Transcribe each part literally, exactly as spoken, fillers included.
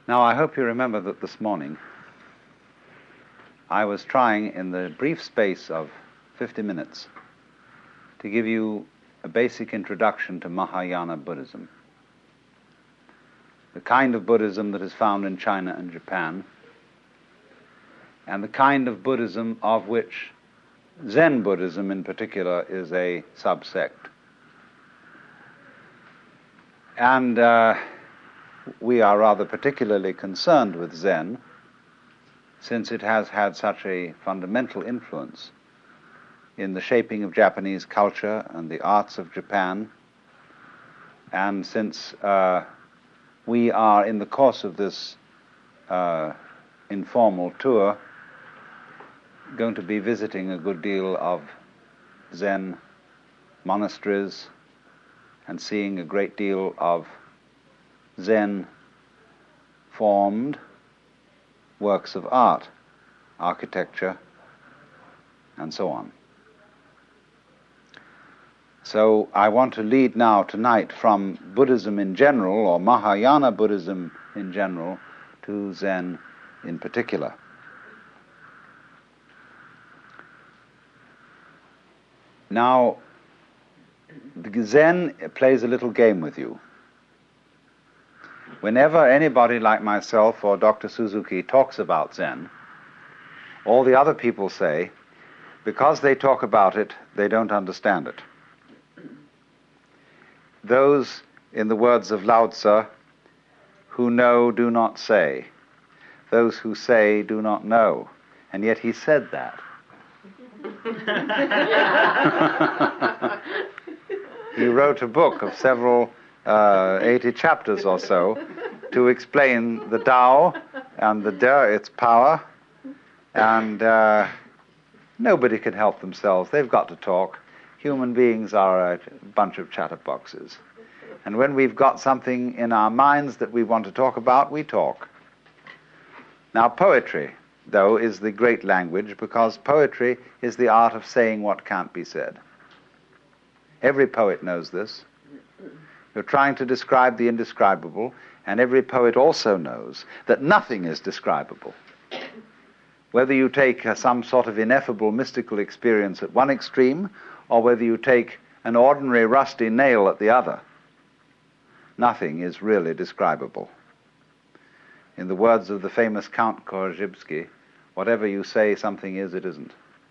Now, I hope you remember that this morning I was trying, in the brief space of fifty minutes, to give you a basic introduction to Mahayana Buddhism, the kind of Buddhism that is found in China and Japan, and the kind of Buddhism of which Zen Buddhism in particular is a subsect. And uh, we are rather particularly concerned with Zen, since it has had such a fundamental influence in the shaping of Japanese culture and the arts of Japan, and since uh, we are in the course of this uh, informal tour going to be visiting a good deal of Zen monasteries and seeing a great deal of Zen formed works of art, architecture, and so on. So I want to lead now tonight from Buddhism in general, or Mahayana Buddhism in general, to Zen in particular. Now, Zen plays a little game with you. Whenever anybody like myself or Doctor Suzuki talks about Zen, all the other people say, because they talk about it, they don't understand it. Those, in the words of Lao Tzu, who know do not say. Those who say do not know. And yet he said that. He wrote a book of several, uh, eighty chapters or so, to explain the Tao and the De, its power, and uh, nobody can help themselves. They've got to talk. Human beings are a bunch of chatterboxes. And when we've got something in our minds that we want to talk about, we talk. Now, poetry, though, is the great language, because poetry is the art of saying what can't be said. Every poet knows this. You're trying to describe the indescribable, and every poet also knows that nothing is describable. Whether you take uh, some sort of ineffable mystical experience at one extreme, or whether you take an ordinary rusty nail at the other, nothing is really describable. In the words of the famous Count Korzybski, whatever you say something is, it isn't.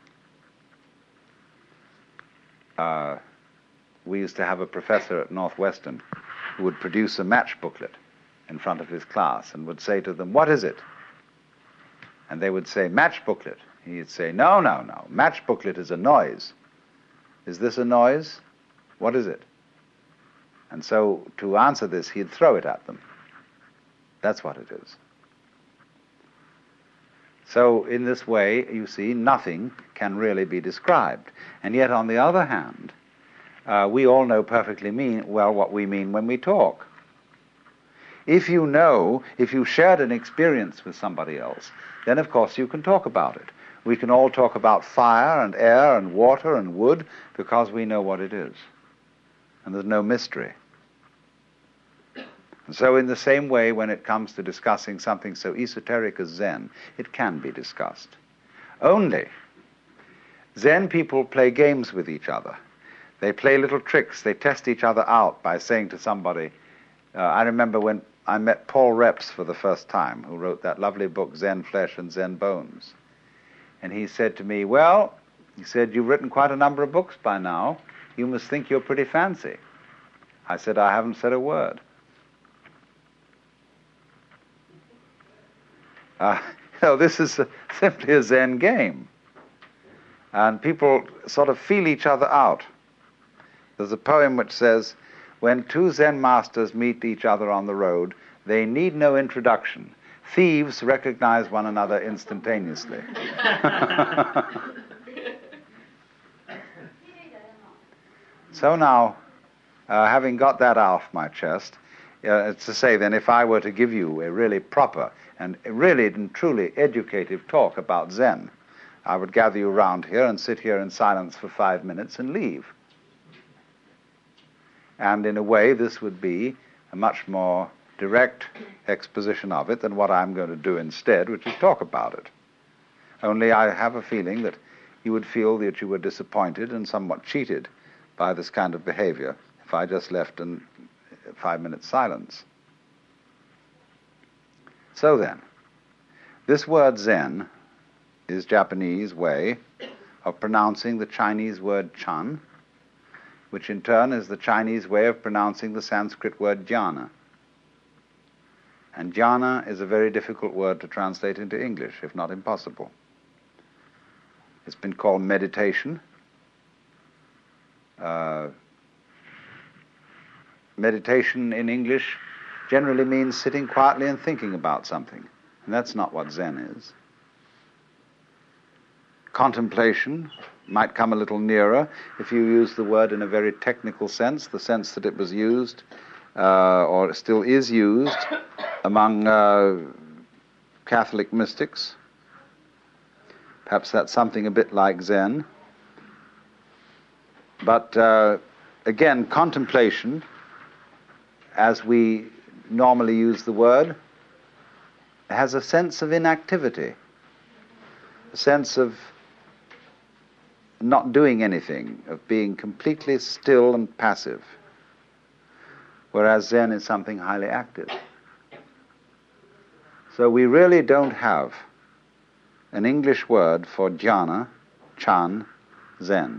Uh, we used to have a professor at Northwestern who would produce a match booklet in front of his class and would say to them, "What is it?" And they would say, "Match booklet." He'd say, "No, no, no. Match booklet is a noise. Is this a noise? What is it?" And so to answer this, he'd throw it at them. That's what it is. So in this way, you see, nothing can really be described. And yet, on the other hand, uh, we all know perfectly mean, well what we mean when we talk. If you know, if you shared an experience with somebody else, then of course you can talk about it. We can all talk about fire and air and water and wood because we know what it is. And there's no mystery. And so in the same way, when it comes to discussing something so esoteric as Zen, it can be discussed. Only, Zen people play games with each other. They play little tricks. They test each other out by saying to somebody, uh, I remember when I met Paul Reps for the first time, who wrote that lovely book, Zen Flesh and Zen Bones. And he said to me, "Well," he said, "you've written quite a number of books by now. You must think you're pretty fancy." I said, "I haven't said a word." Uh, you know, this is a, simply a Zen game. And people sort of feel each other out. There's a poem which says, "When two Zen masters meet each other on the road, they need no introduction. Thieves recognize one another instantaneously." So now, uh, having got that off my chest, uh, it's to say then, if I were to give you a really proper and really and truly educative talk about Zen, I would gather you round here and sit here in silence for five minutes and leave. And in a way, this would be a much more direct exposition of it than what I'm going to do instead, which is talk about it. Only I have a feeling that you would feel that you were disappointed and somewhat cheated by this kind of behavior if I just left in five minutes silence. So then, this word Zen is Japanese way of pronouncing the Chinese word Chan, which in turn is the Chinese way of pronouncing the Sanskrit word jhana. And jhana is a very difficult word to translate into English, if not impossible. It's been called meditation. Uh, meditation in English generally means sitting quietly and thinking about something, and that's not what Zen is. Contemplation might come a little nearer if you use the word in a very technical sense, the sense that it was used, uh, or still is used, among uh, Catholic mystics. Perhaps that's something a bit like Zen. But uh, again, contemplation, as we normally use the word, has a sense of inactivity, a sense of not doing anything, of being completely still and passive, whereas Zen is something highly active. So we really don't have an English word for jhana, Chan, Zen.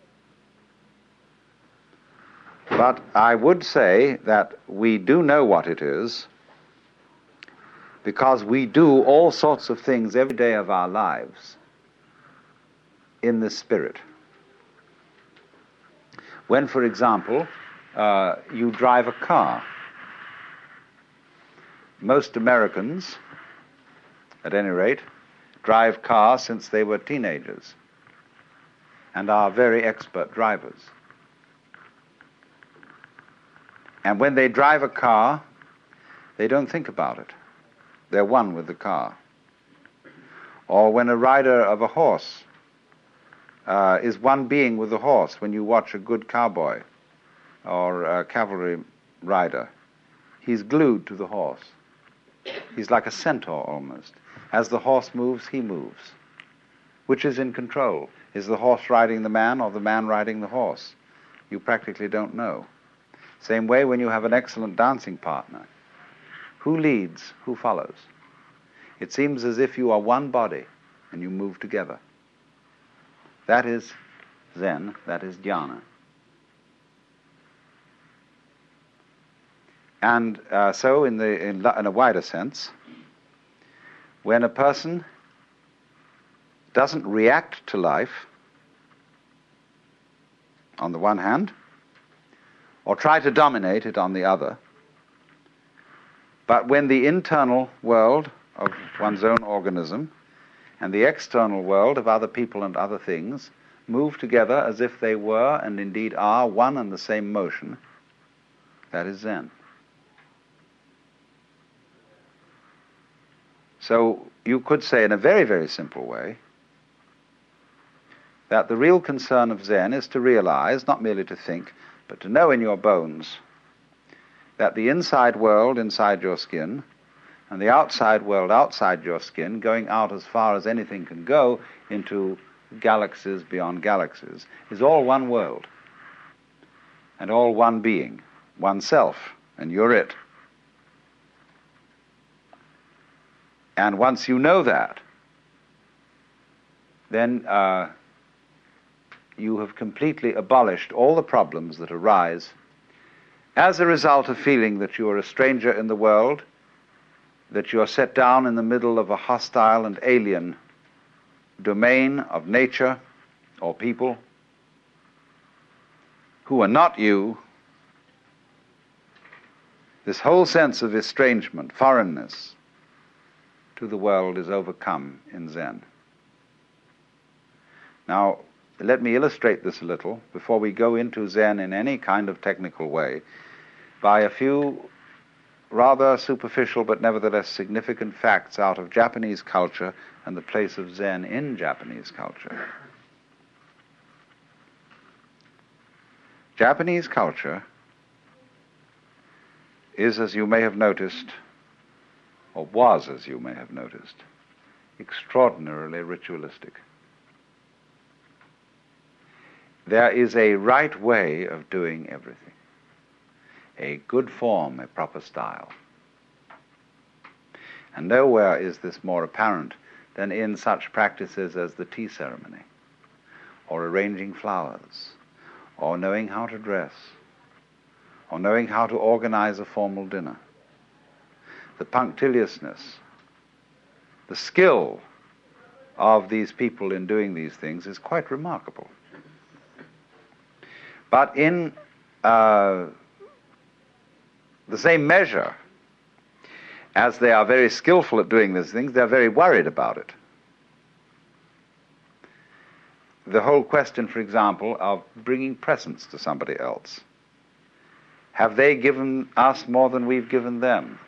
But I would say that we do know what it is because we do all sorts of things every day of our lives in this spirit. When, for example, uh, you drive a car, most Americans, at any rate, drive cars since they were teenagers and are very expert drivers. And when they drive a car, they don't think about it. They're one with the car. Or when a rider of a horse uh, is one being with the horse, when you watch a good cowboy or a cavalry rider, he's glued to the horse. He's like a centaur almost. As the horse moves, he moves. Which is in control? Is the horse riding the man or the man riding the horse? You practically don't know. Same way when you have an excellent dancing partner. Who leads? Who follows? It seems as if you are one body and you move together. That is Zen, that is jhana. And uh, so in, the, in, in a wider sense, when a person doesn't react to life, on the one hand, or try to dominate it on the other, but when the internal world of one's own organism and the external world of other people and other things move together as if they were and indeed are one and the same motion, that is Zen. So you could say in a very, very simple way that the real concern of Zen is to realize, not merely to think, but to know in your bones that the inside world inside your skin and the outside world outside your skin, going out as far as anything can go into galaxies beyond galaxies, is all one world and all one being, oneself, and you're it. And once you know that, then uh, you have completely abolished all the problems that arise as a result of feeling that you are a stranger in the world, that you are set down in the middle of a hostile and alien domain of nature or people who are not you. This whole sense of estrangement, foreignness to the world is overcome in Zen. Now, let me illustrate this a little before we go into Zen in any kind of technical way by a few rather superficial but nevertheless significant facts out of Japanese culture and the place of Zen in Japanese culture. Japanese culture is, as you may have noticed, or was, as you may have noticed, extraordinarily ritualistic. There is a right way of doing everything, a good form, a proper style. And nowhere is this more apparent than in such practices as the tea ceremony, or arranging flowers, or knowing how to dress, or knowing how to organize a formal dinner. The punctiliousness, the skill of these people in doing these things is quite remarkable. But in uh, the same measure as they are very skillful at doing these things, they're very worried about it. The whole question, for example, of bringing presents to somebody else. Have they given us more than we've given them?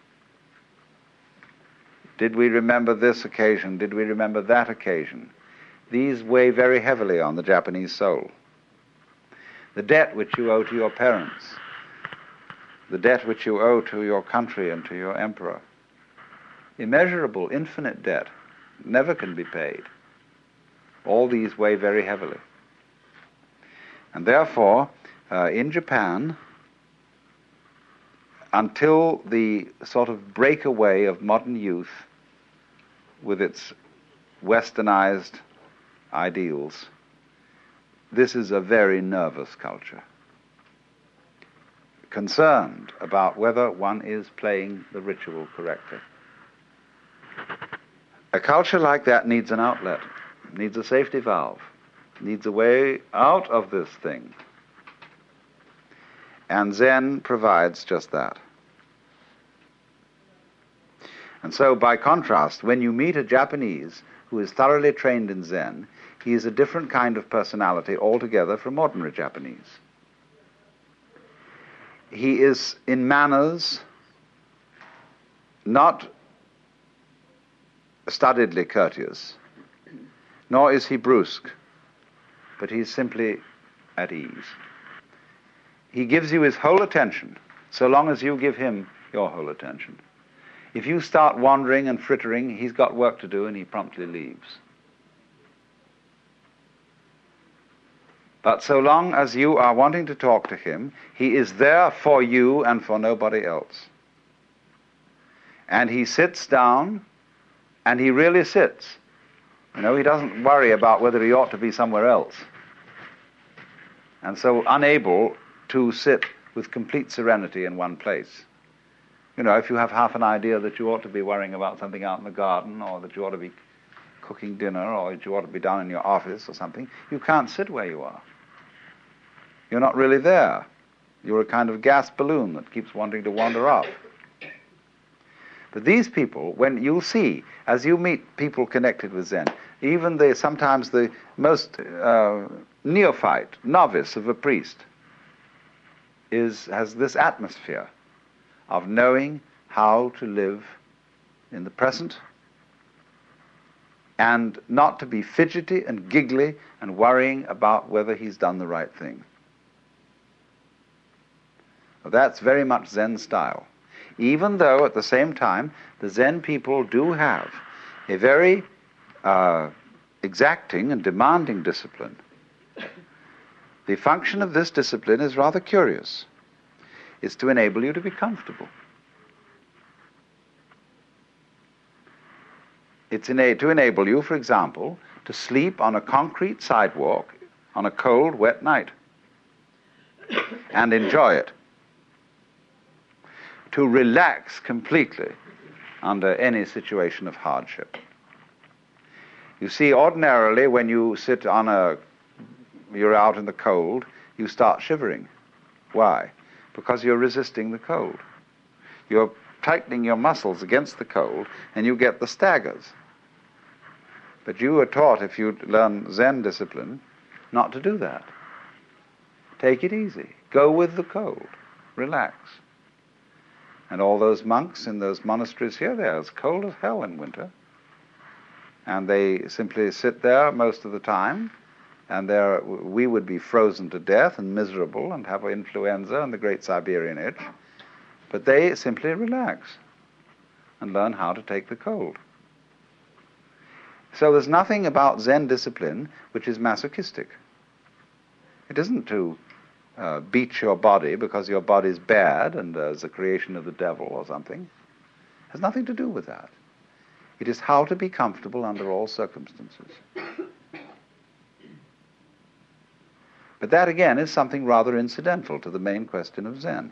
Did we remember this occasion? Did we remember that occasion? These weigh very heavily on the Japanese soul. The debt which you owe to your parents, the debt which you owe to your country and to your emperor, immeasurable, infinite debt, never can be paid. All these weigh very heavily. And therefore, uh, in Japan, until the sort of breakaway of modern youth with its westernized ideals, this is a very nervous culture, concerned about whether one is playing the ritual correctly. A culture like that needs an outlet, needs a safety valve, needs a way out of this thing. And Zen provides just that. And so, by contrast, when you meet a Japanese who is thoroughly trained in Zen, he is a different kind of personality altogether from ordinary Japanese. He is, in manners, not studiedly courteous, nor is he brusque, but he's simply at ease. He gives you his whole attention, so long as you give him your whole attention. If you start wandering and frittering, he's got work to do and he promptly leaves. But so long as you are wanting to talk to him, he is there for you and for nobody else. And he sits down, and he really sits. You know, he doesn't worry about whether he ought to be somewhere else. And so unable to sit with complete serenity in one place. You know, if you have half an idea that you ought to be worrying about something out in the garden, or that you ought to be cooking dinner, or that you ought to be down in your office or something, you can't sit where you are. You're not really there. You're a kind of gas balloon that keeps wanting to wander off. But these people, when you'll see, as you meet people connected with Zen, even the sometimes the most uh, neophyte, novice of a priest, is has this atmosphere of knowing how to live in the present and not to be fidgety and giggly and worrying about whether he's done the right thing. That's very much Zen style. Even though at the same time the Zen people do have a very uh, exacting and demanding discipline. The function of this discipline is rather curious. It's to enable you to be comfortable. It's ena- to enable you, for example, to sleep on a concrete sidewalk on a cold, wet night and enjoy it. To relax completely under any situation of hardship. You see, ordinarily when you sit on a, you're out in the cold, you start shivering. Why? Because you're resisting the cold. You're tightening your muscles against the cold, and you get the staggers. But you are taught, if you learn Zen discipline, not to do that. Take it easy. Go with the cold. Relax. And all those monks in those monasteries here, they're as cold as hell in winter. And they simply sit there most of the time, and there we would be frozen to death and miserable and have influenza and the great Siberian itch. But they simply relax and learn how to take the cold. So there's nothing about Zen discipline which is masochistic. It isn't to uh, beat your body because your body's bad and uh, is a creation of the devil or something. It has nothing to do with that. It is how to be comfortable under all circumstances. But that, again, is something rather incidental to the main question of Zen.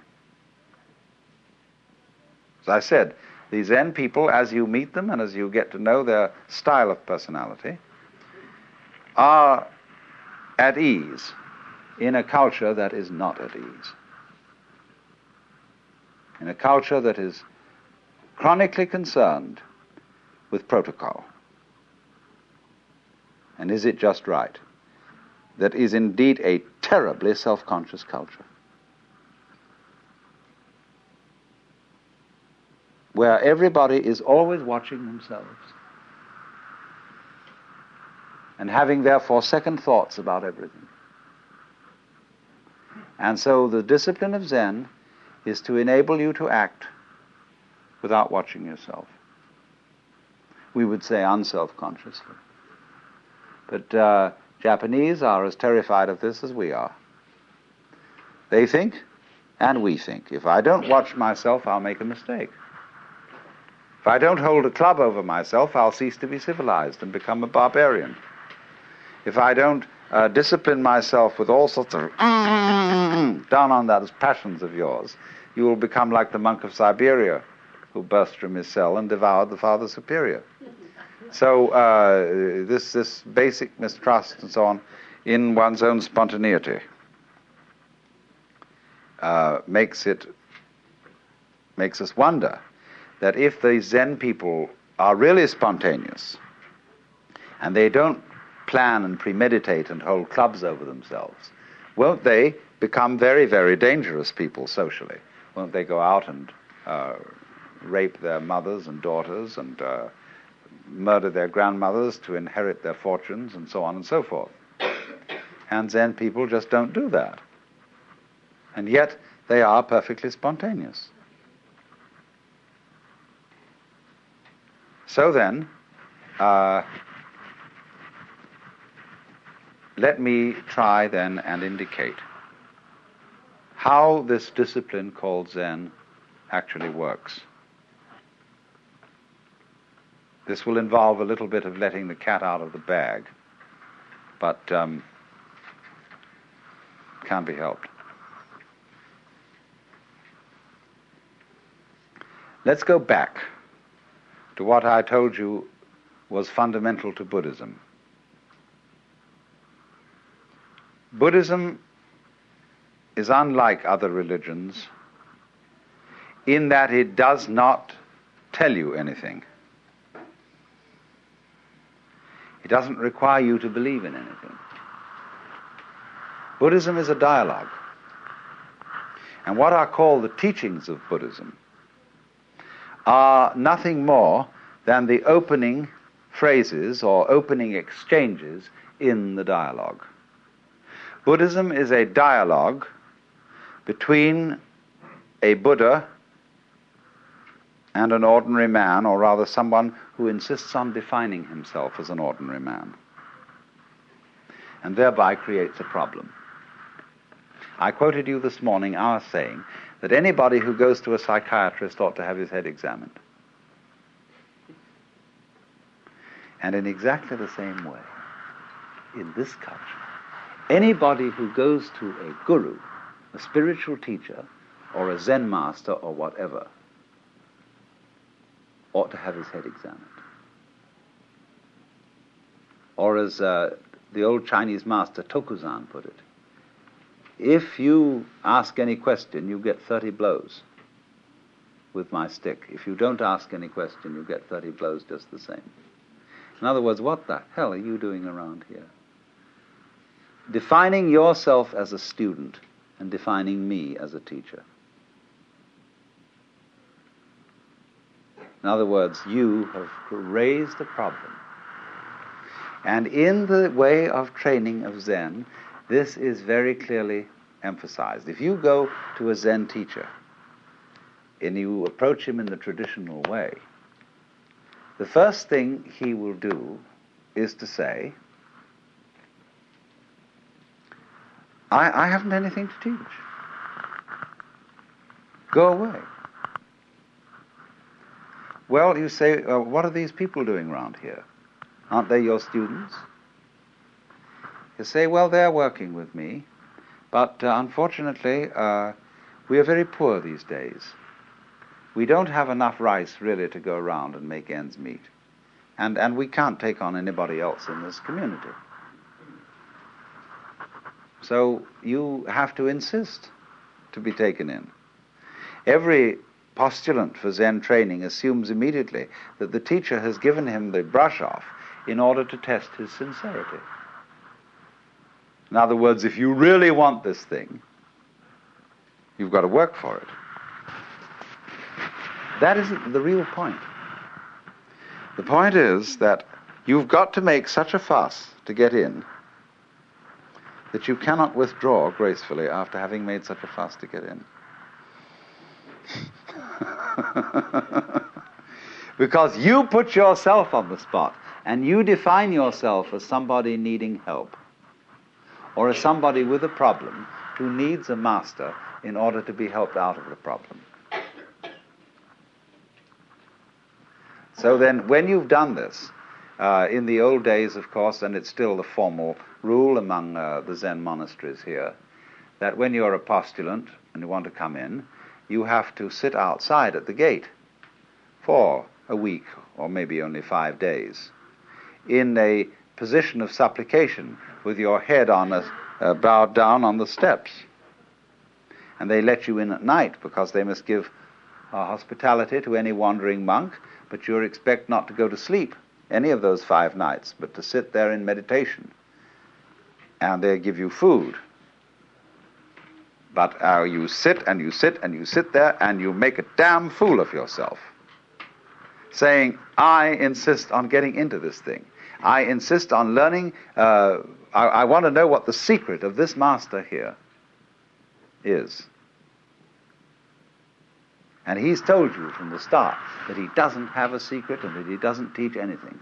As I said, the Zen people, as you meet them and as you get to know their style of personality, are at ease in a culture that is not at ease. In a culture that is chronically concerned with protocol. And is it just right? That is indeed a terribly self-conscious culture, where everybody is always watching themselves and having therefore second thoughts about everything. And so the discipline of Zen is to enable you to act without watching yourself. We would say unself-consciously. But uh, Japanese are as terrified of this as we are. They think, and we think, if I don't watch myself, I'll make a mistake. If I don't hold a club over myself, I'll cease to be civilized and become a barbarian. If I don't uh, discipline myself with all sorts of down on those passions of yours, you will become like the monk of Siberia who burst from his cell and devoured the Father Superior. So uh, this this basic mistrust and so on in one's own spontaneity uh, makes it makes us wonder that if the Zen people are really spontaneous and they don't plan and premeditate and hold clubs over themselves, won't they become very, very dangerous people socially? Won't they go out and uh, rape their mothers and daughters and uh, murder their grandmothers to inherit their fortunes and so on and so forth? And Zen people just don't do that. And yet they are perfectly spontaneous. So then, uh, let me try then and indicate how this discipline called Zen actually works. This will involve a little bit of letting the cat out of the bag, but um, can't be helped. Let's go back to what I told you was fundamental to Buddhism. Buddhism is unlike other religions in that it does not tell you anything. It doesn't require you to believe in anything. Buddhism is a dialogue. And what are called the teachings of Buddhism are nothing more than the opening phrases or opening exchanges in the dialogue. Buddhism is a dialogue between a Buddha and an ordinary man, or rather someone who insists on defining himself as an ordinary man, and thereby creates a problem. I quoted you this morning our saying that anybody who goes to a psychiatrist ought to have his head examined. And in exactly the same way, in this culture, anybody who goes to a guru, a spiritual teacher, or a Zen master, or whatever, ought to have his head examined. Or as uh, the old Chinese master Tokuzan put it, if you ask any question, you get thirty blows with my stick. If you don't ask any question, you get thirty blows just the same. In other words, what the hell are you doing around here? Defining yourself as a student and defining me as a teacher. In other words, you have raised a problem. And in the way of training of Zen, this is very clearly emphasized. If you go to a Zen teacher and you approach him in the traditional way, the first thing he will do is to say, I, I haven't anything to teach. Go away. Well, you say, uh, what are these people doing around here? Aren't they your students? You say, well, they're working with me, but uh, unfortunately, uh, we are very poor these days. We don't have enough rice really to go around and make ends meet. And, and we can't take on anybody else in this community. So you have to insist to be taken in. Every postulant for Zen training assumes immediately that the teacher has given him the brush off in order to test his sincerity. In other words, if you really want this thing, you've got to work for it. That isn't the real point. The point is that you've got to make such a fuss to get in that you cannot withdraw gracefully after having made such a fuss to get in. Because you put yourself on the spot and you define yourself as somebody needing help or as somebody with a problem who needs a master in order to be helped out of the problem. So then, when you've done this, uh, in the old days, of course, and it's still the formal rule among uh, the Zen monasteries here, that when you're a postulant and you want to come in, you have to sit outside at the gate for a week or maybe only five days in a position of supplication with your head on a, uh, bowed down on the steps. And they let you in at night because they must give uh, hospitality to any wandering monk, but you expect not to go to sleep any of those five nights, but to sit there in meditation. And they give you food. But uh, you sit and you sit and you sit there and you make a damn fool of yourself, saying, I insist on getting into this thing. I insist on learning. Uh, I, I want to know what the secret of this master here is. And he's told you from the start that he doesn't have a secret and that he doesn't teach anything.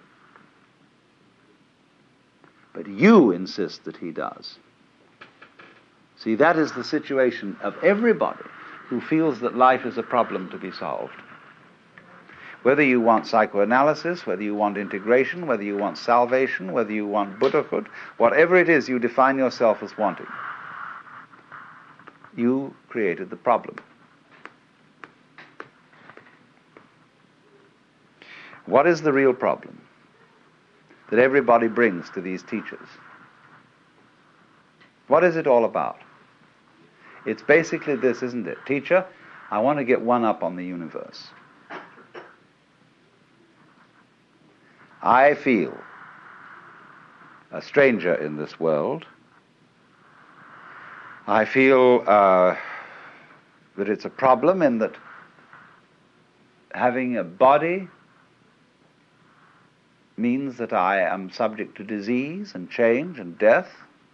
But you insist that he does. See, that is the situation of everybody who feels that life is a problem to be solved. Whether you want psychoanalysis, whether you want integration, whether you want salvation, whether you want Buddhahood, whatever it is you define yourself as wanting, you created the problem. What is the real problem that everybody brings to these teachers? What is it all about? It's basically this, isn't it? Teacher, I want to get one up on the universe. I feel a stranger in this world. I feel uh, that it's a problem in that having a body means that I am subject to disease and change and death.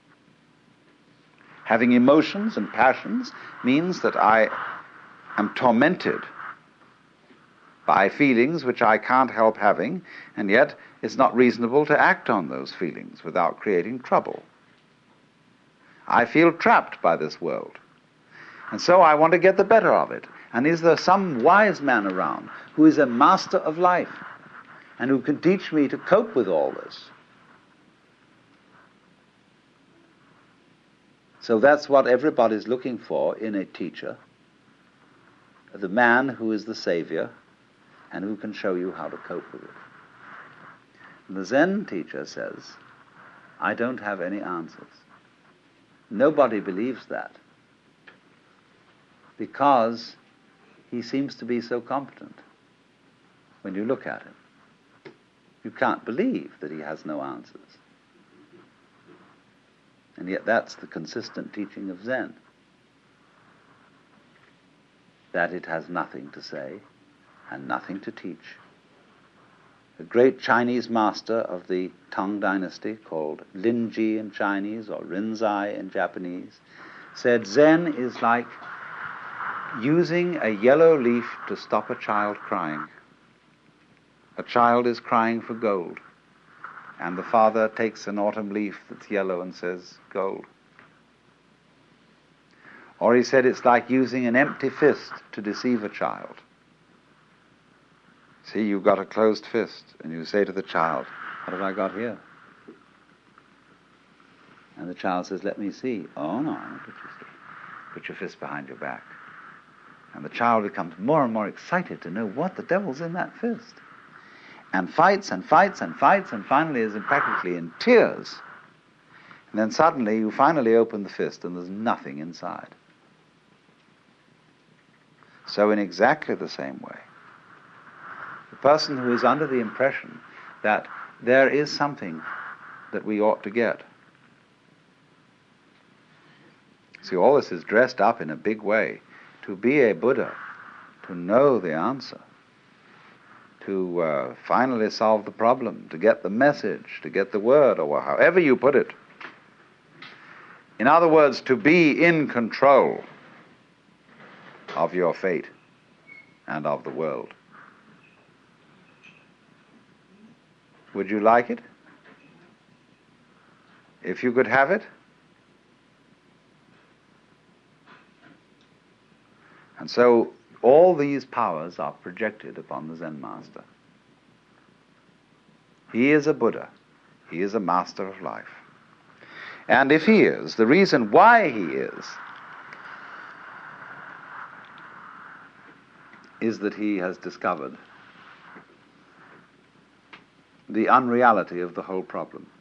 Having emotions and passions means that I am tormented by feelings which I can't help having, and yet it's not reasonable to act on those feelings without creating trouble. I feel trapped by this world, and so I want to get the better of it. And is there some wise man around who is a master of life and who can teach me to cope with all this? So that's what everybody's looking for in a teacher, the man who is the savior and who can show you how to cope with it. And the Zen teacher says, I don't have any answers. Nobody believes that because he seems to be so competent when you look at him. You can't believe that he has no answers. And yet that's the consistent teaching of Zen, that it has nothing to say and nothing to teach. A great Chinese master of the Tang dynasty, called Linji in Chinese or Rinzai in Japanese, said Zen is like using a yellow leaf to stop a child crying. A child is crying for gold, and the father takes an autumn leaf that's yellow and says, gold. Or he said it's like using an empty fist to deceive a child. See, you've got a closed fist, and you say to the child, what have I got here? And the child says, let me see. Oh, no, I won't let you see. Put your fist behind your back. And the child becomes more and more excited to know what the devil's in that fist. And fights and fights and fights, and finally is practically in tears. And then suddenly you finally open the fist and there's nothing inside. So in exactly the same way, the person who is under the impression that there is something that we ought to get. See, all this is dressed up in a big way. To be a Buddha, to know the answer, to uh, finally solve the problem, to get the message, to get the word, or however you put it. In other words, to be in control of your fate and of the world. Would you like it? If you could have it? And so all these powers are projected upon the Zen master. He is a Buddha. He is a master of life. And if he is, the reason why he is, is that he has discovered the unreality of the whole problem.